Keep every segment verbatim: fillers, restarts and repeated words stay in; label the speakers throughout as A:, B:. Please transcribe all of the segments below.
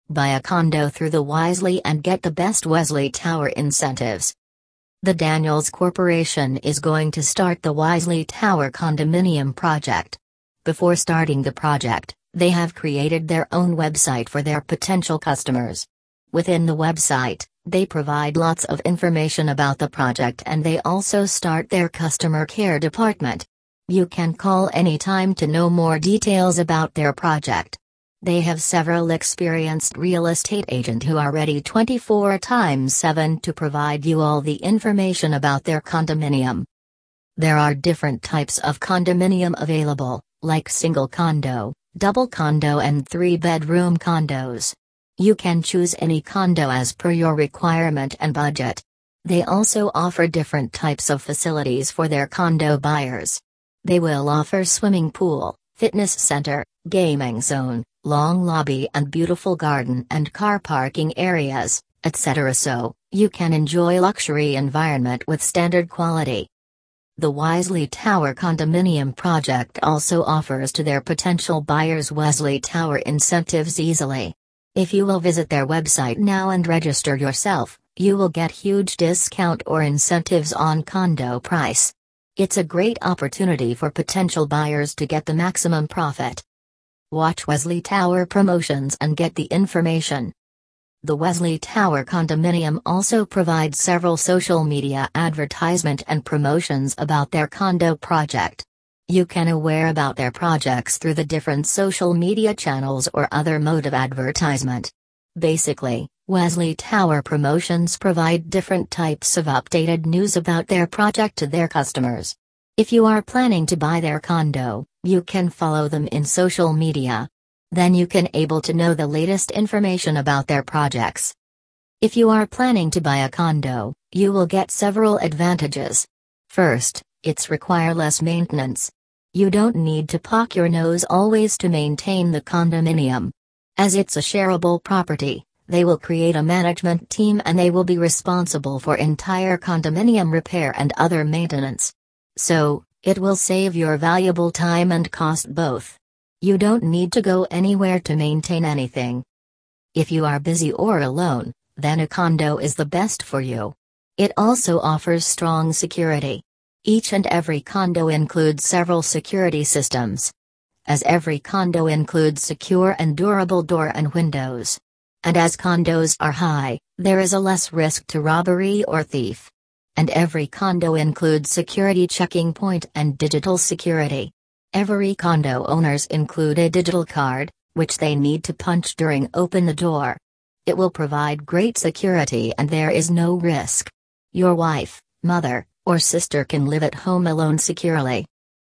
A: Buy a condo through the Wisely and get the best Wesley Tower incentives. The Daniels Corporation is going to start the Wisely Tower condominium project. Before starting the project, they have created their own website for their potential customers. Within the website, they provide lots of information about the project and they also start their customer care department. You can call anytime to know more details about their project. They have several experienced real estate agents who are ready twenty-four by seven to provide you all the information about their condominium. There are different types of condominium available, like single condo, double condo and three-bedroom condos. You can choose any condo as per your requirement and budget. They also offer different types of facilities for their condo buyers. They will offer swimming pool, fitness center, gaming zone, long lobby and beautiful garden and car parking areas, et cetera so, you can enjoy luxury environment with standard quality. The Wisely Tower condominium project also offers to their potential buyers Wesley Tower incentives easily. If you will visit their website now and register yourself, you will get huge discount or incentives on condo price. It's a great opportunity for potential buyers to get the maximum profit. Watch Wesley Tower promotions and get the information. The Wesley Tower condominium also provides several social media advertisement and promotions about their condo project. You can aware about their projects through the different social media channels or other mode of advertisement. Basically, Wesley Tower promotions provide different types of updated news about their project to their customers. If you are planning to buy their condo, you can follow them in social media. Then you can able to know the latest information about their projects. If you are planning to buy a condo, you will get several advantages. First, it's require less maintenance. You don't need to poke your nose always to maintain the condominium. As it's a shareable property, they will create a management team and they will be responsible for entire condominium repair and other maintenance. So, it will save your valuable time and cost both. You don't need to go anywhere to maintain anything. If you are busy or alone, then a condo is the best for you. It also offers strong security. Each and every condo includes several security systems. As every condo includes secure and durable door and windows. And as condos are high, there is a less risk to robbery or thief. And every condo includes security checking point and digital security. Every condo owners include a digital card, which they need to punch during open the door. It will provide great security and there is no risk. Your wife, mother, or sister can live at home alone securely.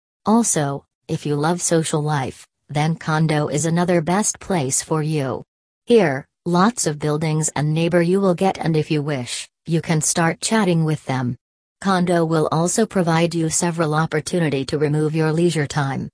A: Also, if you love social life, then condo is another best place for you. Here, lots of buildings and neighbor you will get and if you wish, you can start chatting with them. Condo will also provide you several opportunity to remove your leisure time.